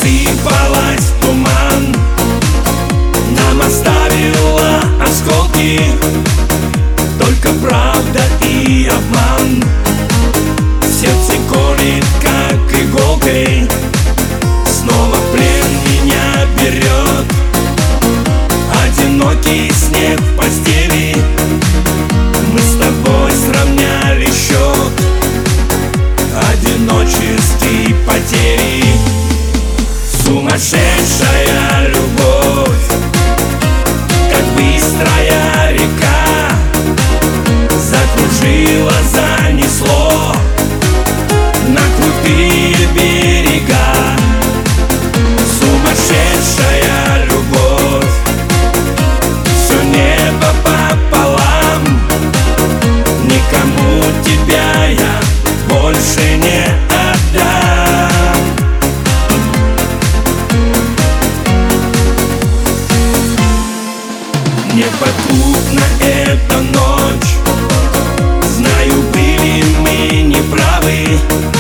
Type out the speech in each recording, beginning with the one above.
рассыпалась в туман, нам оставила осколки только правда и обман. Сердце колет, как иголкой, снова в плен меня берет. Одинокий снег в постели, мы с тобой сравняли счет. Одиноческие потери, сумасшедшая любовь, как быстрая река, закружила, занесло на крутые берега. Сумасшедшая любовь, все небо пополам, никому тебя я больше не отдам. Неподкупна эта ночь, знаю, были мы неправы,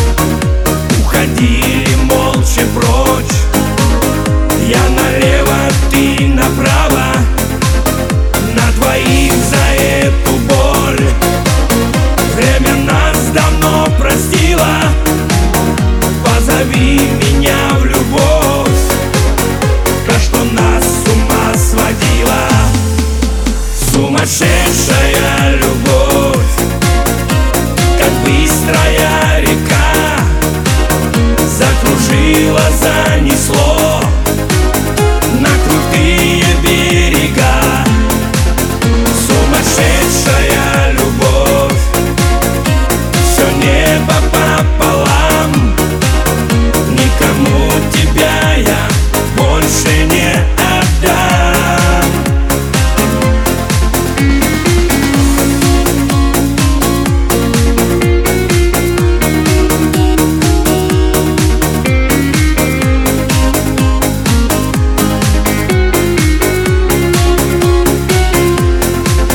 уходили молча прочь. Я налево, ты направо, на двоих за эту боль. Время нас давно простило, позови меня в любовь, то, что нас с ума сводила. Сумасшедшая любовь, как быстрая река, закружила, занесло на крутые берега. Сумасшедшая любовь, все небо пополам, никому тебя я больше не отдам.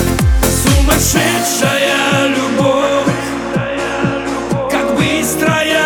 Сумасшедшая любовь, как быстрая